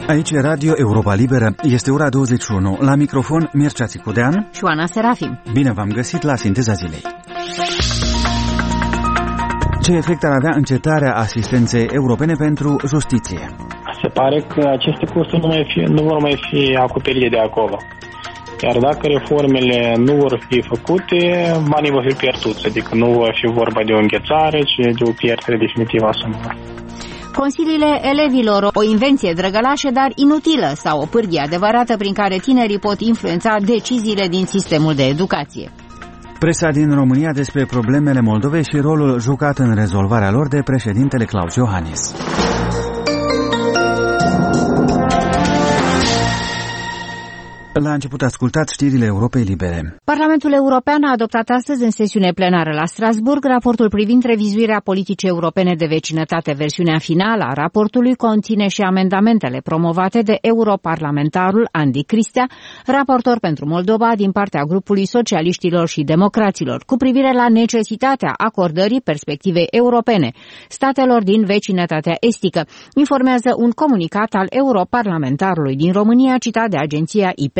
Aici e Radio Europa Liberă, este ora 21. La microfon, Mircea Țicudean și Oana Serafim. Bine v-am găsit la Sinteza Zilei. Ce efect ar avea încetarea asistenței europene pentru justiție? Se pare că aceste costuri nu vor mai fi acoperite de acolo. Iar dacă reformele nu vor fi făcute, banii vor fi pierduți, adică nu va fi vorba de o înghețare, ci de o pierdere definitivă a sumelor. Consiliile elevilor, o invenție drăgălașă, dar inutilă, sau o pârghie adevărată prin care tinerii pot influența deciziile din sistemul de educație. Presa din România despre problemele Moldovei și rolul jucat în rezolvarea lor de președintele Klaus Iohannis. La început ascultați știrile Europei Libere. Parlamentul European a adoptat astăzi în sesiune plenară la Strasbourg raportul privind revizuirea politicii europene de vecinătate. Versiunea finală a raportului conține și amendamentele promovate de europarlamentarul Andy Cristea, raportor pentru Moldova din partea grupului socialiștilor și democraților, cu privire la necesitatea acordării perspectivei europene statelor din vecinătatea estică, informează un comunicat al europarlamentarului din România citat de agenția IPN.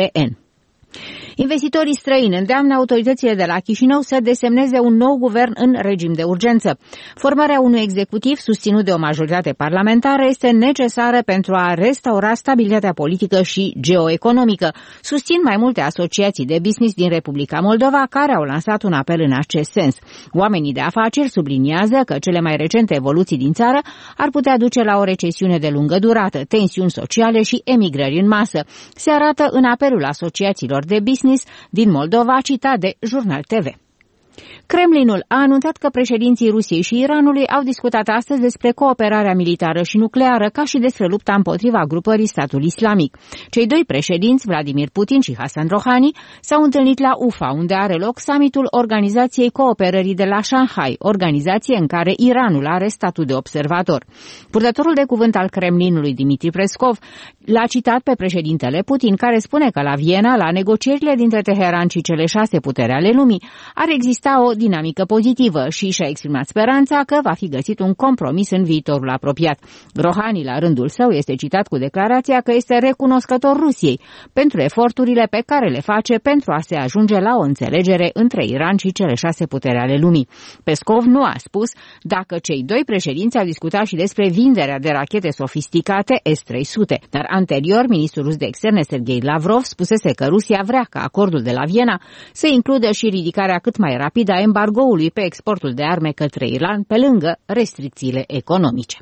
Investitorii străini îndeamnă autoritățile de la Chișinău să desemneze un nou guvern în regim de urgență. Formarea unui executiv susținut de o majoritate parlamentară este necesară pentru a restaura stabilitatea politică și geoeconomică. Susțin mai multe asociații de business din Republica Moldova care au lansat un apel în acest sens. Oamenii de afaceri subliniază că cele mai recente evoluții din țară ar putea duce la o recesiune de lungă durată, tensiuni sociale și emigrări în masă. Se arată în apelul asociațiilor de business din Moldova, citat de Jurnal TV. Kremlinul a anunțat că președinții Rusiei și Iranului au discutat astăzi despre cooperarea militară și nucleară, ca și despre lupta împotriva grupării Statul Islamic. Cei doi președinți, Vladimir Putin și Hassan Rouhani, s-au întâlnit la Ufa, unde are loc summitul Organizației Cooperării de la Shanghai, organizație în care Iranul are statut de observator. Purtătorul de cuvânt al Kremlinului, Dmitri Peskov, l-a citat pe președintele Putin, care spune că la Viena, la negocierile dintre Teheran și cele 6 puteri ale lumii, ar exista o dinamică pozitivă și și-a exprimat speranța că va fi găsit un compromis în viitorul apropiat. Rouhani, la rândul său, este citat cu declarația că este recunoscător Rusiei pentru eforturile pe care le face pentru a se ajunge la o înțelegere între Iran și cele 6 puteri ale lumii. Peskov nu a spus dacă cei doi președinți au discutat și despre vinderea de rachete sofisticate S-300, dar anterior, ministrul rus de externe Sergei Lavrov spusese că Rusia vrea ca acordul de la Viena să includă și ridicarea cât mai rapidă a embargoului pe exportul de arme către Iran, pe lângă restricțiile economice.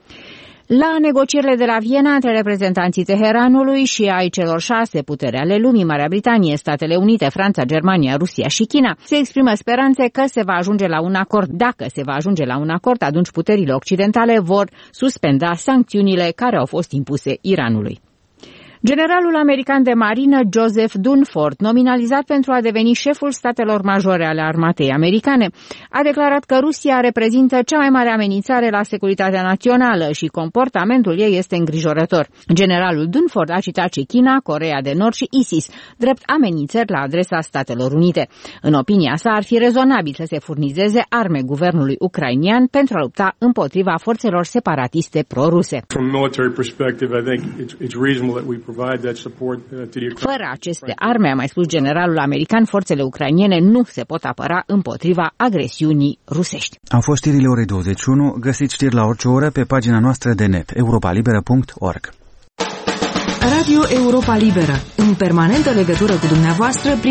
La negocierile de la Viena între reprezentanții Teheranului și ai celor 6 puteri ale lumii, Marea Britanie, Statele Unite, Franța, Germania, Rusia și China, se exprimă speranțe că se va ajunge la un acord. Dacă se va ajunge la un acord, atunci puterile occidentale vor suspenda sancțiunile care au fost impuse Iranului. Generalul american de marină Joseph Dunford, nominalizat pentru a deveni șeful statelor majore ale armatei americane, a declarat că Rusia reprezintă cea mai mare amenințare la securitatea națională și comportamentul ei este îngrijorător. Generalul Dunford a citat și China, Coreea de Nord și ISIS, drept amenințări la adresa Statelor Unite. În opinia sa, ar fi rezonabil să se furnizeze arme guvernului ucrainian pentru a lupta împotriva forțelor separatiste pro-ruse. Fără aceste arme, a mai spus generalul american, forțele ucrainiene nu se pot apăra împotriva agresiunii rusești. Au fost știrile orei 21, găsiți știri la orice oră pe pagina noastră de net, europalibera.org. Radio Europa Liberă, în permanentă legătură cu dumneavoastră prin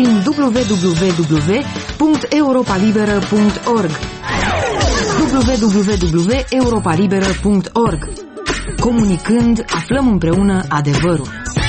www.europalibera.org www.europalibera.org. Comunicând, aflăm împreună adevărul.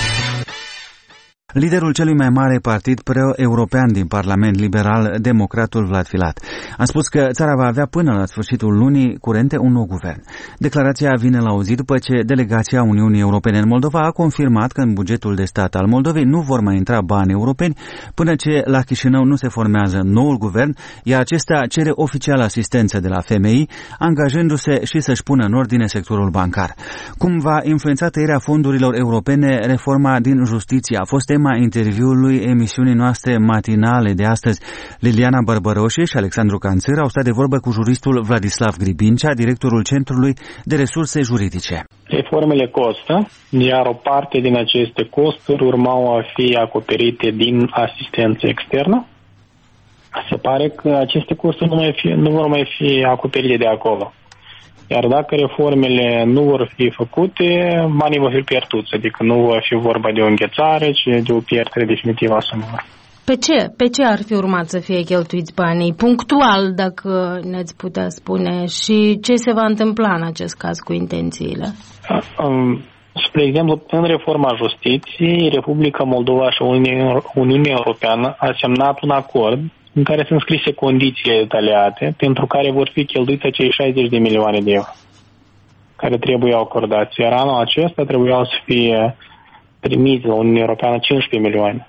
Liderul celui mai mare partid pro-european din Parlament, liberal, democratul Vlad Filat, a spus că țara va avea până la sfârșitul lunii curente un nou guvern. Declarația vine la o zi după ce delegația Uniunii Europene în Moldova a confirmat că în bugetul de stat al Moldovei nu vor mai intra bani europeni până ce la Chișinău nu se formează noul guvern, iar acesta cere oficial asistență de la FMI, angajându-se și să-și pună în ordine sectorul bancar. Cum va influența tăierea fondurilor europene, reforma din justiție a fost tema interviului emisiunii noastre matinale de astăzi. Liliana Bărbăroșe și Alexandru Canțăr au stat de vorbă cu juristul Vladislav Gribincea, directorul Centrului de Resurse Juridice. Reformele costă, iar o parte din aceste costuri urmau a fi acoperite din asistență externă. Se pare că aceste costuri nu vor mai fi acoperite de acolo. Iar dacă reformele nu vor fi făcute, banii vor fi pierduți, adică nu va fi vorba de o înghețare, ci de o pierdere definitivă a sumelor. Pe ce ar fi urmat să fie cheltuiți banii? Punctual, dacă ne-ați putea spune, și ce se va întâmpla în acest caz cu intențiile? Spre exemplu, în reforma justiției, Republica Moldova și Uniunea Europeană a semnat un acord în care sunt scrise condițiile detaliate pentru care vor fi cheltuiți acei 60 de milioane de euro care trebuie acordați. Iar anul acesta trebuiau să fie primiți la Uniunea Europeană 15 milioane.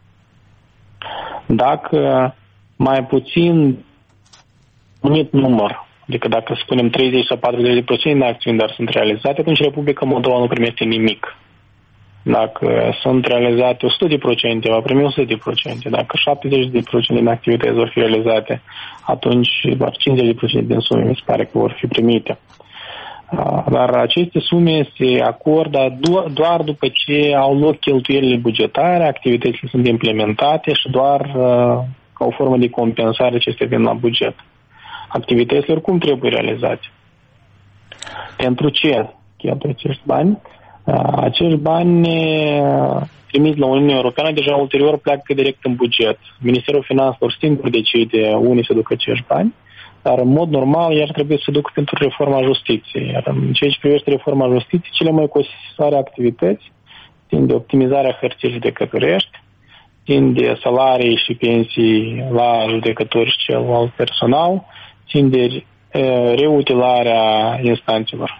Dacă mai puțin numit număr, adică dacă spunem 30 sau 40% de acțiuni, dar sunt realizate, atunci Republica Moldova nu primește nimic. Dacă sunt realizate 100%, va primi 100%. Dacă 70% din activități vor fi realizate, atunci doar 50% din sume mi se pare că vor fi primite. Dar aceste sume se acordă doar după ce au loc cheltuielile bugetare, activitățile sunt implementate și doar ca o formă de compensare ce se vin la buget. Activitățile oricum trebuie realizate. Pentru ce cheltuie acești bani? Acești bani trimiți la Uniunea Europeană deja ulterior pleacă direct în buget. Ministerul Finanțelor singur decide unii să ducă acești bani, dar în mod normal iar trebuie să ducă pentru reforma justiției. Iar în ceea ce privește reforma justiției, cele mai costisitoare activități țin de optimizarea hărții judecătorești, țin de salarii și pensii la judecători și celălalt personal, țin de reutilarea instanțelor.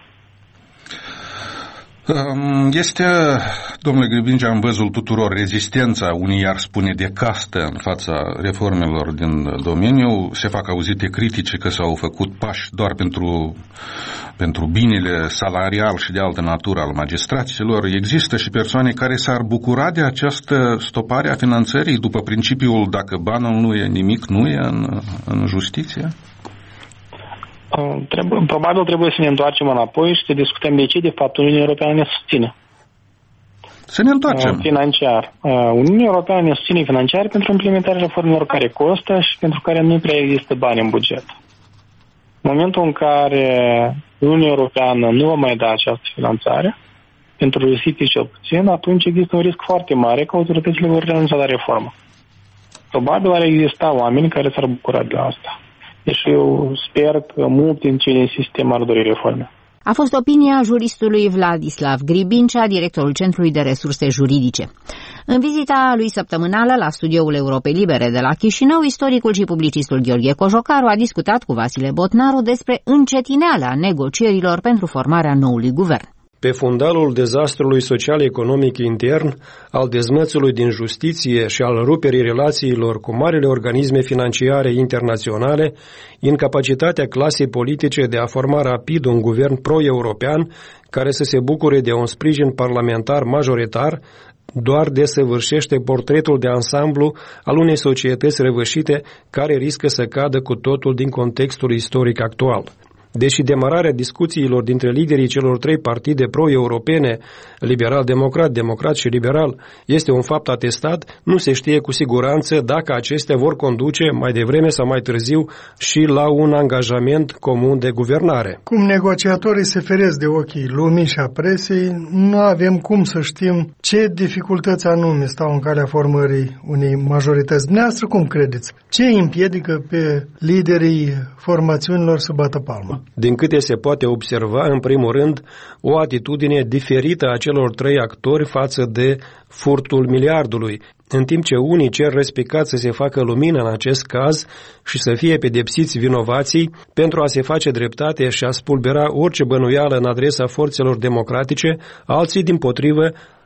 Este, domnule Gribincea, în văzul tuturor rezistența, unii ar spune de castă în fața reformelor din domeniu. Se fac auzite critice că s-au făcut pași doar pentru binele salarial și de altă natură al magistraților. Există și persoane care s-ar bucura de această stopare a finanțării după principiul dacă banul nu e, nimic nu e în justiție? Probabil trebuie să ne întoarcem înapoi și să discutăm de ce de fapt Uniunea Europeană ne susține. Să ne întoarcem. Financiar. Uniunea Europeană ne susține financiar pentru implementarea reformelor care costă și pentru care nu prea există bani în buget. În momentul în care Uniunea Europeană nu va mai da această finanțare, pentru justiție cel puțin, atunci există un risc foarte mare că autoritățile vor renunța la reformă. Probabil ar exista oameni care s-ar bucura de asta. Deci eu sper că mult din cei din sistem ar dori reforme. A fost opinia juristului Vladislav Gribincea, directorul Centrului de Resurse Juridice. În vizita lui săptămânală la studioul Europei Libere de la Chișinău, istoricul și publicistul Gheorghe Cojocaru a discutat cu Vasile Botnaru despre încetineala negocierilor pentru formarea noului guvern. Pe fundalul dezastrului social-economic intern, al dezmățului din justiție și al ruperii relațiilor cu marile organisme financiare internaționale, incapacitatea clasei politice de a forma rapid un guvern pro-european care să se bucure de un sprijin parlamentar majoritar, doar desăvârșește portretul de ansamblu al unei societăți răvășite care riscă să cadă cu totul din contextul istoric actual. Deși demararea discuțiilor dintre liderii celor trei partide pro-europene, liberal-democrat, democrat și liberal, este un fapt atestat, nu se știe cu siguranță dacă acestea vor conduce mai devreme sau mai târziu și la un angajament comun de guvernare. Cum negociatorii se feresc de ochii lumii și a presei, nu avem cum să știm ce dificultăți anume stau în calea formării unei majorități. Dumneavoastră cum credeți? Ce împiedică pe liderii formațiunilor să bată palma? Din câte se poate observa, în primul rând, o atitudine diferită a celor trei actori față de furtul miliardului, în timp ce unii cer respicat să se facă lumină în acest caz și să fie pedepsiți vinovații pentru a se face dreptate și a spulbera orice bănuială în adresa forțelor democratice, alții, dimpotrivă,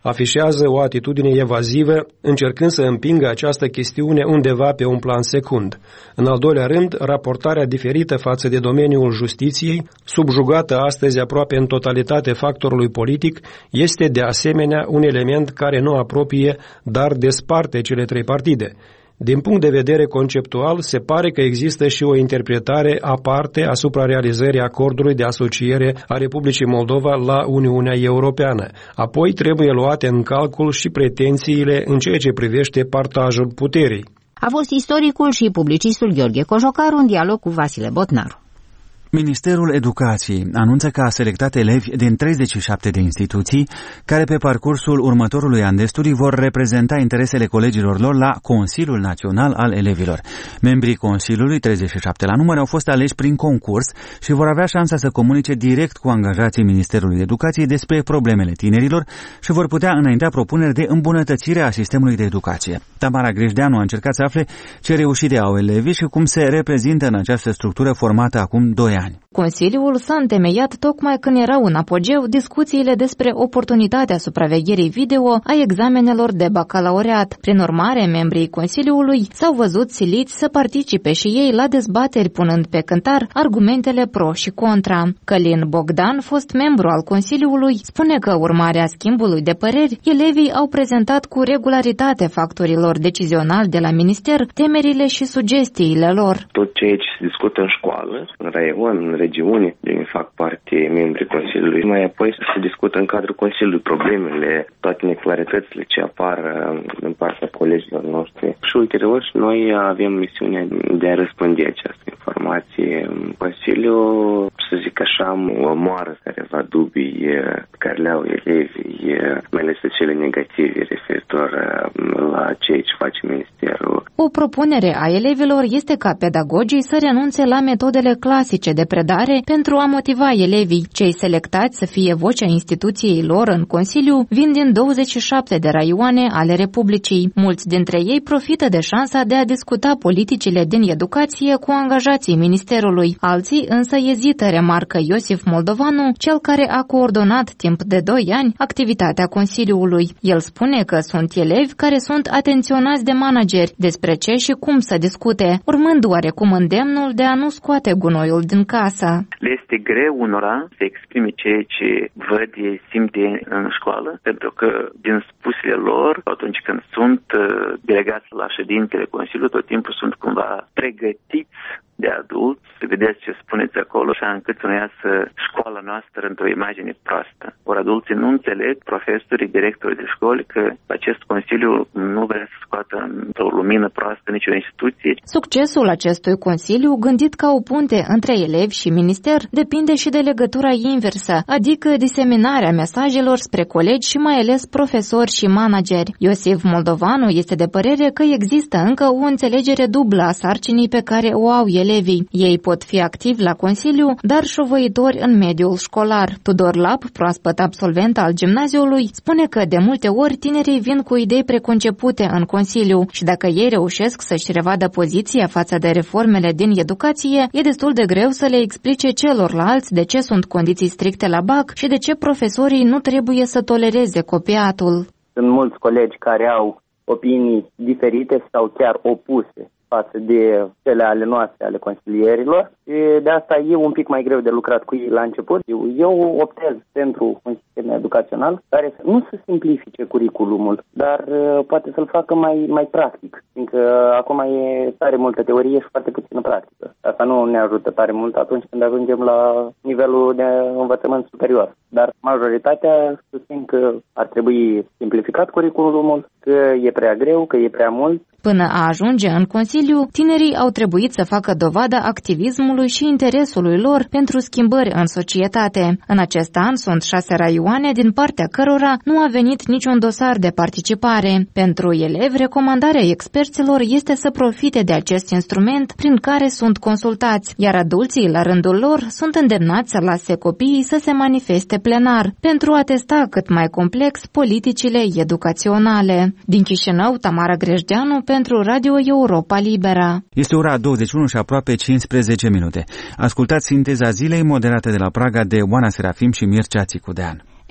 afișează o atitudine evazivă, încercând să împingă această chestiune undeva pe un plan secund. În al doilea rând, raportarea diferită față de domeniul justiției, subjugată astăzi aproape în totalitate factorului politic, este de asemenea un element care nu apropie, dar desparte cele trei partide. Din punct de vedere conceptual, se pare că există și o interpretare aparte asupra realizării acordului de asociere a Republicii Moldova la Uniunea Europeană. Apoi trebuie luate în calcul și pretențiile în ceea ce privește partajul puterii. A fost istoricul și publicistul Gheorghe Cojocaru în dialog cu Vasile Botnaru. Ministerul Educației anunță că a selectat elevi din 37 de instituții care pe parcursul următorului an de studii vor reprezenta interesele colegilor lor la Consiliul Național al Elevilor. Membrii Consiliului, 37 la număr, au fost aleși prin concurs și vor avea șansa să comunice direct cu angajații Ministerului Educației despre problemele tinerilor și vor putea înaintea propuneri de îmbunătățire a sistemului de educație. Tamara Grejdeanu a încercat să afle ce reușite au elevii și cum se reprezintă în această structură formată acum 2 ani. Consiliul s-a întemeiat tocmai când erau în apogeu discuțiile despre oportunitatea supravegherii video a examenelor de bacalaureat. Prin urmare, membrii Consiliului s-au văzut siliți să participe și ei la dezbateri punând pe cântar argumentele pro și contra. Călin Bogdan, fost membru al Consiliului, spune că urmare a schimbului de păreri, elevii au prezentat cu regularitate factorilor decizionali de la minister temerile și sugestiile lor. Tot ceea ce se discută în școală, în raion, în regiune, din fac parte membrii Consiliului. Mai apoi se discută în cadrul Consiliului problemele, toate neclaritățile ce apar din partea colegilor noștri. Și ulterior noi avem misiunea de a răspândi această informație. Consiliu, să zic așa, omoară careva dubii care le au elevii, mai ales cele negative referitor la ceea ce face Ministerul. O propunere a elevilor este ca pedagogii să renunțe la metodele clasice de predare pentru a motiva elevii. Cei selectați să fie vocea instituției lor în Consiliu vin din 27 de raioane ale Republicii. Mulți dintre ei profită de șansa de a discuta politicile din educație cu angajații Ministerului. Alții însă ezită, remarcă Iosif Moldovanu, cel care a coordonat timp de 2 ani activitatea Consiliului. El spune că sunt elevi care sunt atenționați de manageri despre ce și cum să discute, urmând oarecum îndemnul de a nu scoate gunoiul din casă. Le este greu unora să exprime ceea ce văd ei, simt ei în școală, pentru că din spusele lor, atunci când sunt delegați la ședintele Consiliului, tot timpul sunt cumva pregătiți de adulți, să vedeți ce spuneți acolo, așa încât să nu iasă școala noastră într-o imagine proastă. Ori adulții nu înțeleg, profesorii, directorii de școli, că acest Consiliu nu vrea să scoată într-o lumină proastă nicio instituție. Succesul acestui Consiliu, gândit ca o punte între elevi și minister, depinde și de legătura inversă, adică diseminarea mesajelor spre colegi și mai ales profesori și manageri. Iosif Moldovanu este de părere că există încă o înțelegere dublă a sarcinii pe care o au elevii. Ei pot fi activi la Consiliu, dar șovăitori în mediul școlar. Tudor Lap, proaspăt absolvent al gimnaziului, spune că de multe ori tinerii vin cu idei preconcepute în Consiliu și dacă ei reușesc să-și revadă poziția față de reformele din educație, e destul de greu să le explice celorlalți de ce sunt condiții stricte la BAC și de ce profesorii nu trebuie să tolereze copiatul. Sunt mulți colegi care au opinii diferite sau chiar opuse față de cele ale noastre, ale consilierilor. Și de asta e un pic mai greu de lucrat cu ei la început. Eu optez pentru un sistem educațional care nu să simplifice curriculumul, dar poate să-l facă mai practic, fiindcă acum e tare multă teorie și foarte puțină practică. Asta nu ne ajută tare mult atunci când ajungem la nivelul de învățământ superior. Dar majoritatea susțin că ar trebui simplificat curriculumul, că e prea greu, că e prea mult. Până a ajunge în Consiliu, tinerii au trebuit să facă dovada activismului și interesului lor pentru schimbări în societate. În acest an sunt 6 raioane din partea cărora nu a venit niciun dosar de participare. Pentru elevi, recomandarea experților este să profite de acest instrument prin care sunt consultați, iar adulții, la rândul lor, sunt îndemnați să lase copiii să se manifeste plenar, pentru a testa cât mai complex politicile educaționale. Din Chișinău, Tamara Grejdeanu pentru Radio Europa Libera. Este ora 21 și aproape 15 minute. Ascultați sinteza zilei moderată de la Praga de Oana Serafim și Mircea Țicudean.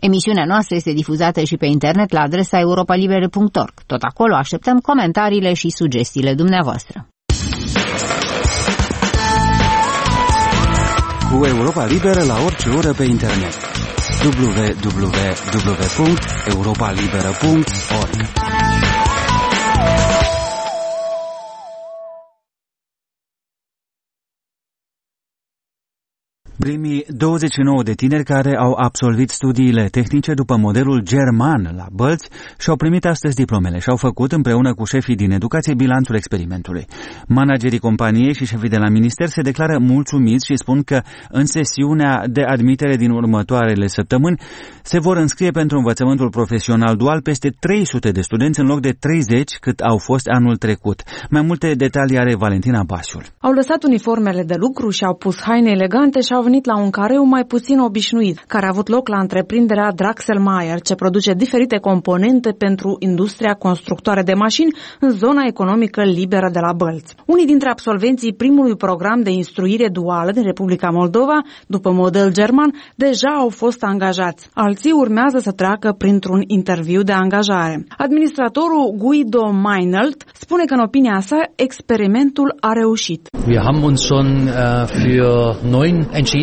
Emisiunea noastră este difuzată și pe internet la adresa europalibera.org. Tot acolo așteptăm comentariile și sugestiile dumneavoastră. Cu Europa Liberă la orice oră pe internet. www.europalibera.org. Primii 29 de tineri care au absolvit studiile tehnice după modelul german la Bălți și-au primit astăzi diplomele și au făcut împreună cu șefii din educație bilanțul experimentului. Managerii companiei și șefii de la minister se declară mulțumiți și spun că în sesiunea de admitere din următoarele săptămâni se vor înscrie pentru învățământul profesional dual peste 300 de studenți în loc de 30 cât au fost anul trecut. Mai multe detalii are Valentina Basiul. Au lăsat uniformele de lucru și au pus haine elegante și au venit la un careu mai puțin obișnuit, care a avut loc la întreprinderea Draxelmaier, ce produce diferite componente pentru industria constructoare de mașini în zona economică liberă de la Bălți. Unii dintre absolvenții primului program de instruire duală din Republica Moldova, după model german, deja au fost angajați. Alții urmează să treacă printr-un interviu de angajare. Administratorul Guido Meinelt spune că în opinia sa experimentul a reușit. Wir haben uns schon für 9 entschieden.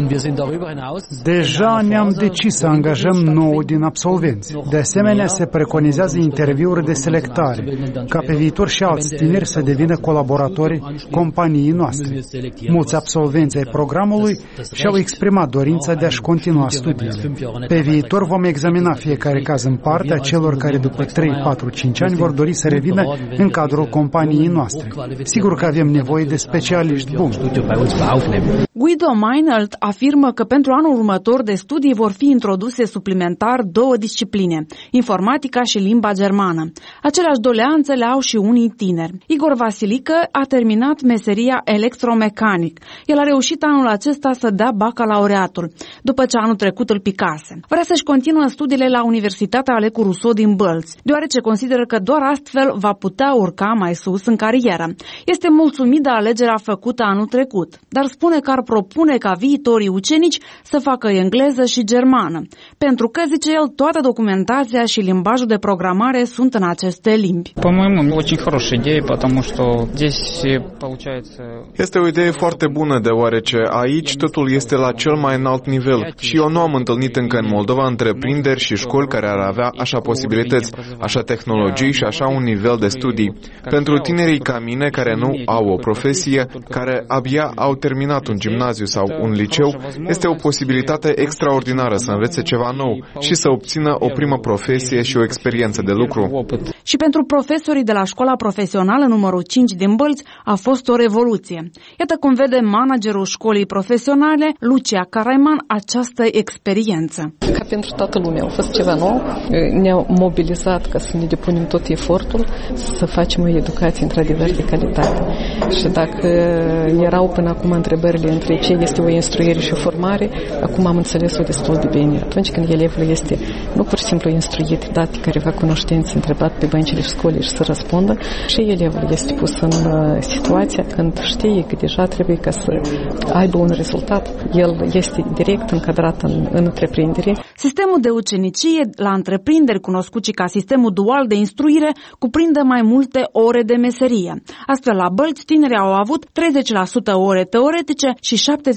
Deja ne-am decis să angajăm 9 din absolvenți. De asemenea, se preconizează interviuri de selectare, ca pe viitor și alți tineri să devină colaboratori companiei noastre. Mulți absolvenți ai programului și-au exprimat dorința de a-și continua studiile. Pe viitor vom examina fiecare caz în parte a celor care după 3, 4, 5 ani vor dori să revină în cadrul companiei noastre. Sigur că avem nevoie de specialiști buni. Guido Meinelt afirmă că pentru anul următor de studii vor fi introduse suplimentar 2 discipline, informatica și limba germană. Aceleași doleanțe le au și unii tineri. Igor Vasilică a terminat meseria electromecanic. El a reușit anul acesta să dea bacalaureatul, după ce anul trecut îl picase. Vrea să-și continuă studiile la Universitatea Alecu Rousseau din Bălți, deoarece consideră că doar astfel va putea urca mai sus în carieră. Este mulțumit de alegerea făcută anul trecut, dar spune că ar propune ca viitorii ucenici să facă engleză și germană, pentru că, zice el, toată documentația și limbajul de programare sunt în aceste limbi. Este o idee foarte bună, deoarece aici totul este la cel mai înalt nivel și eu nu am întâlnit încă în Moldova întreprinderi și școli care ar avea așa posibilități, așa tehnologii și așa un nivel de studii. Pentru tinerii ca mine care nu au o profesie, care abia au terminat un gimnaziu sau un liceu, este o posibilitate extraordinară să învețe ceva nou și să obțină o primă profesie și o experiență de lucru. Și pentru profesorii de la școala profesională numărul 5 din Bălți a fost o revoluție. Iată cum vede managerul școlii profesionale, Lucia Caraiman, această experiență. Ca pentru toată lumea a fost ceva nou. Ne-au mobilizat ca să ne depunem tot efortul să facem o educație într-adevăr de calitate. Și dacă erau până acum întrebările între ce este o instruire și o formare, acum am înțeles-o destul de bine. Atunci când elevul este nu pur și simplu instruit, dat careva cunoștințe, întrebat pe băncile școlii și să răspundă, și elevul este pus în situația când știe că deja trebuie ca să aibă un rezultat. El este direct încadrat în întreprindere. Sistemul de ucenicie la întreprinderi, cunoscut și ca sistemul dual de instruire, cuprinde mai multe ore de meserie. Astfel, la Bălți, tinerii au avut 30% ore teoretice și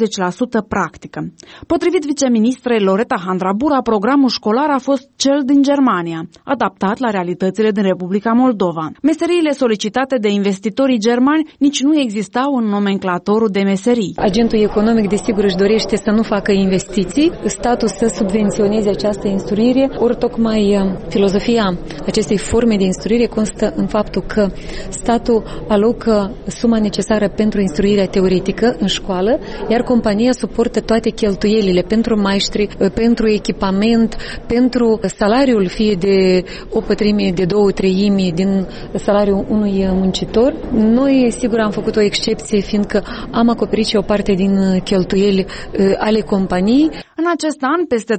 70% practică. Potrivit viceministrei Loreta Handrabura, programul școlar a fost cel din Germania, adaptat la realitățile din Republica Moldova. Meseriile solicitate de investitorii germani nici nu existau în nomenclatorul de meserii. Agentul economic, desigur, își dorește să nu facă investiții, statul să subvenționeze această instruire, ori tocmai filozofia acestei forme de instruire constă în faptul că statul alocă suma necesară pentru instruirea teoretică în școală, iar compania suportă toate cheltuielile pentru maestri, pentru echipament, pentru salariul fie de o pătrime, de 2/3 din salariul unui muncitor. Noi, sigur, am făcut o excepție, fiindcă am acoperit și o parte din cheltuieli ale companiei. În acest an, peste 300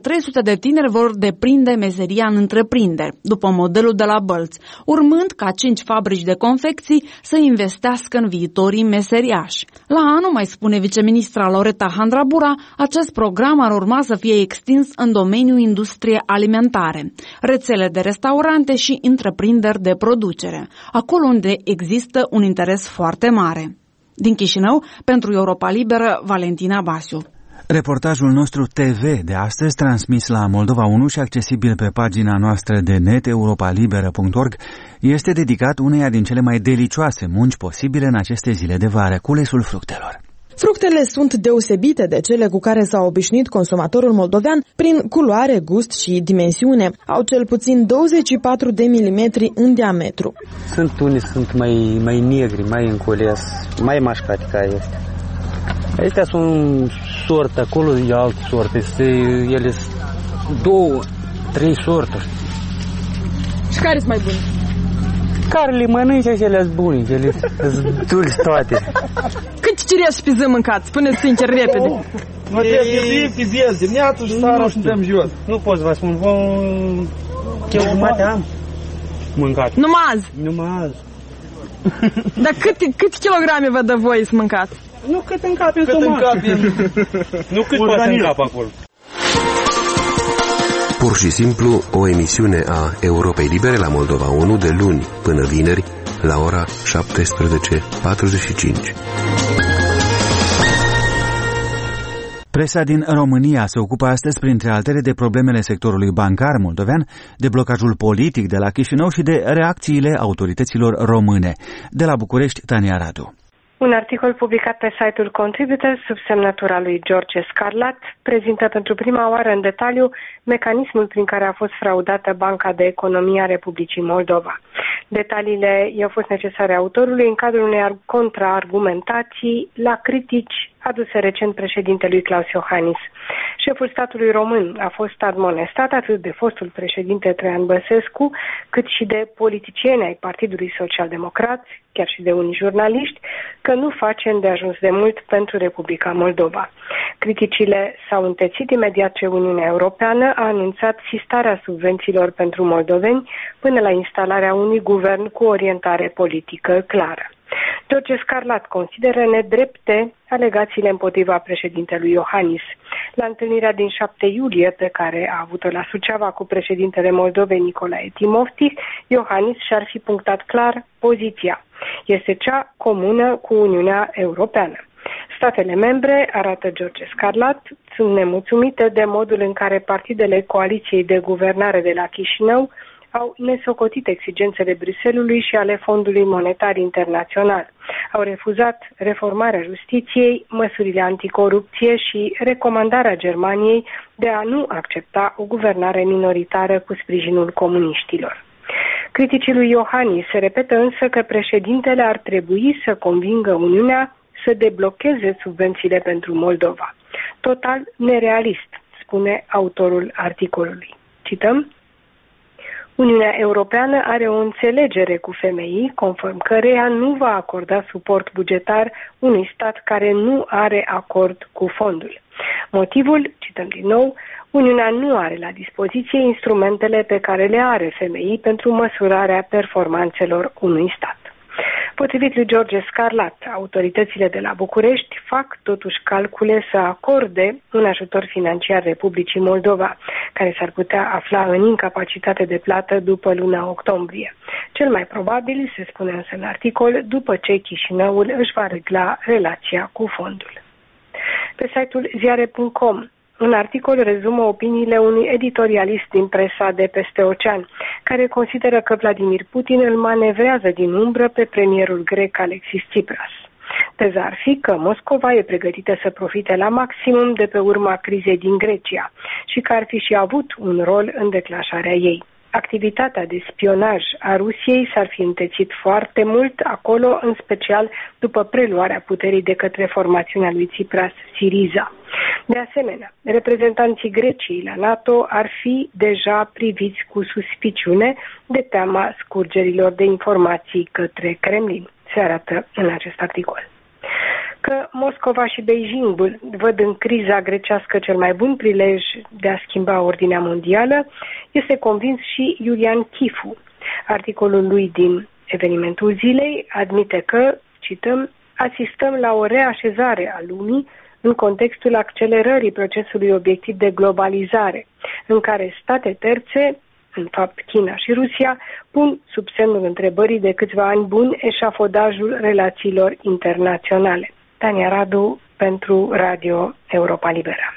de tineri vor deprinde meseria în întreprinderi, după modelul de la Bălți, urmând ca 5 fabrici de confecții să investească în viitorii meseriași. La anul, mai spune viceministra Loreta Handrabura, acest program ar urma să fie extins în domeniul industriei alimentare, rețele de restaurante și întreprinderi de producere, acolo unde există un interes foarte mare. Din Chișinău, pentru Europa Liberă, Valentina Basiu. Reportajul nostru TV de astăzi, transmis la Moldova 1 și accesibil pe pagina noastră de net europalibera.org, este dedicat uneia din cele mai delicioase munci posibile în aceste zile de vară, culesul fructelor. Fructele sunt deosebite de cele cu care s-a obișnuit consumatorul moldovean prin culoare, gust și dimensiune. Au cel puțin 24 de milimetri în diametru. Unii sunt mai negri, mai încules, mai mașcate ca este. Astea sunt sorte, acolo e altă sorte. Ele sunt 2-3 sorte. Și care sunt mai bune? Care le mănânci, ele sunt bune, ele sunt dulci toate. Cât cireși pe zi mâncați? Spuneți sincer, repede. Mă trebuie pe zi, dimineața și seara și dăm jos. Nu pot să vă spun, chiar jumate am mâncat. Numai azi? Numai azi. Dar câte kilograme vă dă voi să mâncați? Nu cât în cap în stomac. Nu cât poate în cap acolo. Pur și simplu, o emisiune a Europei Libere la Moldova 1 de luni până vineri la ora 17:45. Presa din România se ocupă astăzi, printre altele, de problemele sectorului bancar moldovean, de blocajul politic de la Chișinău și de reacțiile autorităților române. De la București, Tania Radu. Un articol publicat pe site-ul Contributors sub semnătura lui George Scarlat prezintă pentru prima oară în detaliu mecanismul prin care a fost fraudată Banca de Economie a Republicii Moldova. Detaliile i-au fost necesare autorului în cadrul unei contraargumentații la critici aduse recent președintelui Klaus Iohannis. Șeful statului român a fost admonestat atât de fostul președinte Traian Băsescu, cât și de politicieni ai Partidului Social-Democrat, chiar și de unii jurnaliști, că nu face îndeajuns de mult pentru Republica Moldova. Criticile s-au întețit imediat ce Uniunea Europeană a anunțat sistarea subvențiilor pentru moldoveni până la instalarea unui guvern cu orientare politică clară. George Scarlat consideră nedrepte alegațiile împotriva președintelui Iohannis. La întâlnirea din 7 iulie pe care a avut-o la Suceava cu președintele Moldovei Nicolae Timofti, Iohannis și-ar fi punctat clar poziția. Este cea comună cu Uniunea Europeană. Statele membre, arată George Scarlat, sunt nemulțumite de modul în care partidele coaliției de guvernare de la Chișinău au nesocotit exigențele Bruxellesului și ale Fondului Monetar Internațional. Au refuzat reformarea justiției, măsurile anticorupție și recomandarea Germaniei de a nu accepta o guvernare minoritară cu sprijinul comuniștilor. Criticii lui Iohannis se repetă însă că președintele ar trebui să convingă Uniunea să deblocheze subvențiile pentru Moldova. Total nerealist, spune autorul articolului. Cităm: Uniunea Europeană are o înțelegere cu FMI, conform căreia nu va acorda suport bugetar unui stat care nu are acord cu fondul. Motivul, cităm din nou, Uniunea nu are la dispoziție instrumentele pe care le are FMI pentru măsurarea performanțelor unui stat. Potrivit lui George Scarlat, autoritățile de la București fac totuși calcule să acorde un ajutor financiar Republicii Moldova, care s-ar putea afla în incapacitate de plată după luna octombrie. Cel mai probabil, se spune însă în articol, după ce Chișinăul își va regla relația cu fondul. Pe site-ul ziare.com, un articol rezumă opiniile unui editorialist din presa de peste ocean, care consideră că Vladimir Putin îl manevrează din umbră pe premierul grec Alexis Tsipras. Teza ar fi că Moscova e pregătită să profite la maximum de pe urma crizei din Grecia și că ar fi și avut un rol în declanșarea ei. Activitatea de spionaj a Rusiei s-ar fi întețit foarte mult acolo, în special după preluarea puterii de către formațiunea lui Tsipras, Syriza. De asemenea, reprezentanții Greciei la NATO ar fi deja priviți cu suspiciune de teama scurgerilor de informații către Kremlin, se arată în acest articol. că Moscova și Beijing văd în criza grecească cel mai bun prilej de a schimba ordinea mondială, este convins și Iulian Chifu. Articolul lui din Evenimentul zilei admite că, cităm, asistăm la o reașezare a lumii în contextul accelerării procesului obiectiv de globalizare, în care state terțe, în fapt China și Rusia, pun sub semnul întrebării de câțiva ani buni eșafodajul relațiilor internaționale. Tania Radu pentru Radio Europa Liberă.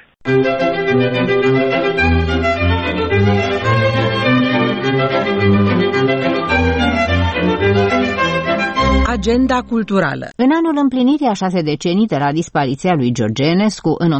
Agenda culturală. În anul împlinirii a 6 decenii de la dispariția lui George Enescu în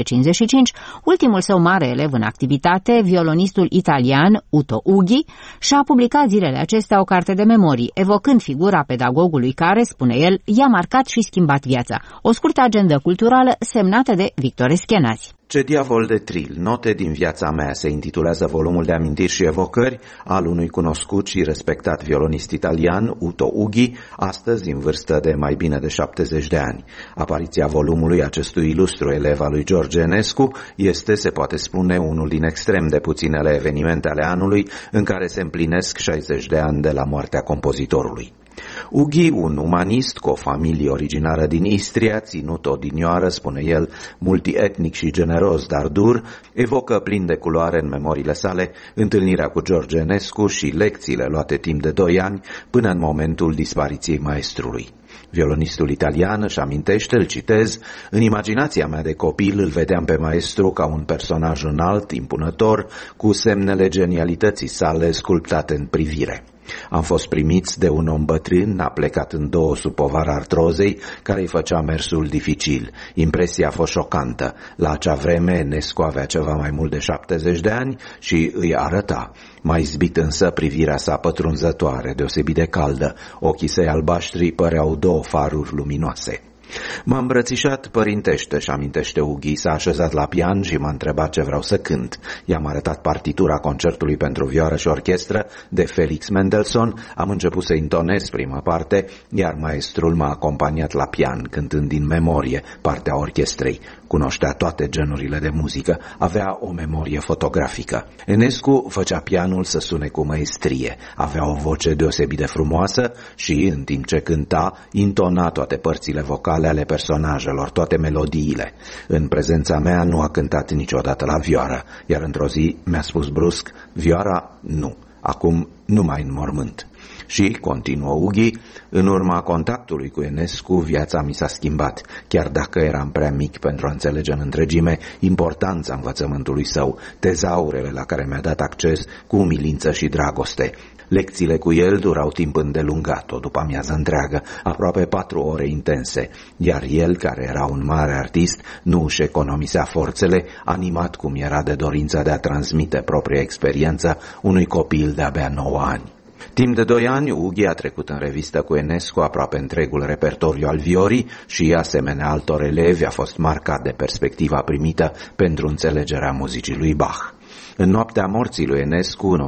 1955, ultimul său mare elev în activitate, violonistul italian Uto Ughi, și-a publicat zilele acestea o carte de memorii, evocând figura pedagogului care, spune el, i-a marcat și schimbat viața. O scurtă agendă culturală semnată de Victor Eschenazi. Ce diavol de tril, note din viața mea, se intitulează volumul de amintiri și evocări al unui cunoscut și respectat violonist italian, Uto Ughi, astăzi în vârstă de mai bine de 70 de ani. Apariția volumului acestui ilustru elev al lui George Enescu este, se poate spune, unul din extrem de puținele evenimente ale anului în care se împlinesc 60 de ani de la moartea compozitorului. Ughi, un umanist cu o familie originară din Istria, ținut odinioară, spune el, multietnic și generos, dar dur, evocă plin de culoare în memoriile sale întâlnirea cu George Enescu și lecțiile luate timp de 2 ani până în momentul dispariției maestrului. Violonistul italian își amintește, îl citez, în imaginația mea de copil îl vedeam pe maestru ca un personaj înalt, impunător, cu semnele genialității sale sculptate în privire. Am fost primiți de un om bătrân, a plecat în 2 sub povara artrozei, care îi făcea mersul dificil. Impresia a fost șocantă. La acea vreme, Enescu avea ceva mai mult de 70 de ani și îi arăta. Mai izbit însă privirea sa pătrunzătoare, deosebit de caldă. Ochii săi albaștri păreau 2 faruri luminoase. M-a îmbrățișat părintește, și amintește Ughi, s-a așezat la pian și m-a întrebat ce vreau să cânt. I-am arătat partitura concertului pentru vioară și orchestră de Felix Mendelssohn, am început să intonez prima parte, iar maestrul m-a acompaniat la pian, cântând din memorie partea orchestrei. Cunoștea toate genurile de muzică, avea o memorie fotografică. Enescu făcea pianul să sune cu măestrie, avea o voce deosebit de frumoasă și, în timp ce cânta, intona toate părțile vocale ale personajelor, toate melodiile. În prezența mea nu a cântat niciodată la vioară, iar într-o zi mi-a spus brusc, vioara nu, acum numai în mormânt. Și, continuă Ughi, în urma contactului cu Enescu, viața mi s-a schimbat, chiar dacă eram prea mic pentru a înțelege în întregime importanța învățământului său, tezaurele la care mi-a dat acces cu umilință și dragoste. Lecțiile cu el durau timp îndelungat, o după-amiază întreagă, aproape 4 ore intense, iar el, care era un mare artist, nu își economisea forțele, animat cum era de dorința de a transmite propria experiență unui copil de-abia 9 ani. Timp de 2 ani, Ughi a trecut în revistă cu Enescu aproape întregul repertoriu al viorii și, asemenea altor elevi, a fost marcat de perspectiva primită pentru înțelegerea muzicii lui Bach. În noaptea morții lui Enescu, în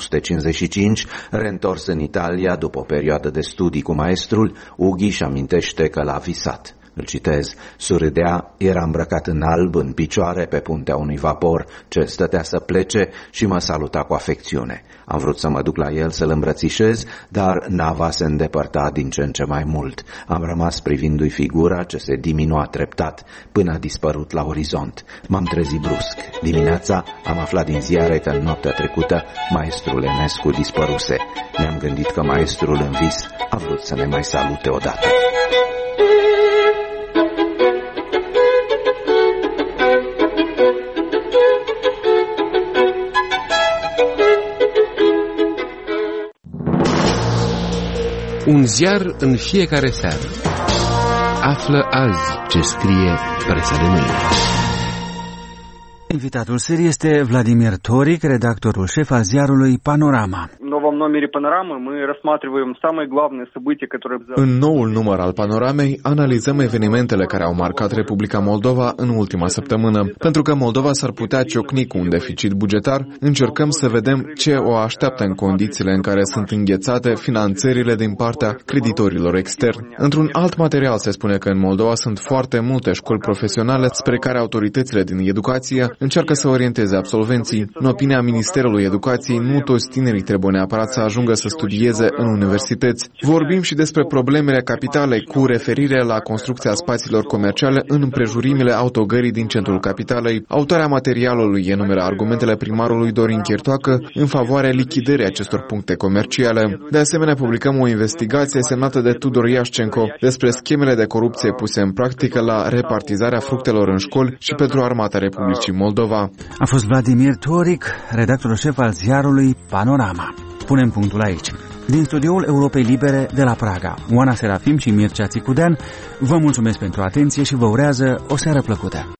1955, reîntors în Italia după o perioadă de studii cu maestrul, Ughi își amintește că l-a visat. Îl citez, surâdea, era îmbrăcat în alb, în picioare, pe puntea unui vapor ce stătea să plece și mă saluta cu afecțiune. Am vrut să mă duc la el să-l îmbrățișez, dar nava se îndepărta din ce în ce mai mult. Am rămas privindu-i figura ce se diminua treptat până a dispărut la orizont. M-am trezit brusc. Dimineața am aflat din ziare că în noaptea trecută maestrul Enescu dispăruse. Ne-am gândit că maestrul în vis a vrut să ne mai salute odată. Un ziar în fiecare seară. Află azi ce scrie presa de mâine. Invitatul serii este Vladimir Toric, redactorul șef al ziarului Panorama. новом номере «Панорамы» мы рассматриваем самые главные события, которые... În noul număr al Panoramei analizăm evenimentele care au marcat Republica Moldova în ultima săptămână. Pentru că Moldova s-ar putea ciocni cu un deficit bugetar, încercăm să vedem ce o așteaptă în condițiile în care sunt înghețate finanțările din partea creditorilor externi. Într-un alt material se spune că în Moldova sunt foarte multe școli profesionale spre care autoritățile din educație încearcă să orienteze absolvenții. În opinia Ministerului Educației, nu toți tinerii trebuie neapărat să ajungă să studieze în universități. Vorbim și despre problemele capitalei cu referire la construcția spațiilor comerciale în împrejurimile autogării din centrul capitalei. Autoarea materialului enumeră argumentele primarului Dorin Chirtoacă în favoarea lichidării acestor puncte comerciale. De asemenea, publicăm o investigație semnată de Tudor Iașcenco despre schemele de corupție puse în practică la repartizarea fructelor în școli și pentru Armata Republicii Moldova. A fost Vladimir Toric, redactorul șef al ziarului Panorama. Punem punctul aici. Din studioul Europei Libere de la Praga, Oana Serafim și Mircea Țicudean, vă mulțumesc pentru atenție și vă urează o seară plăcută.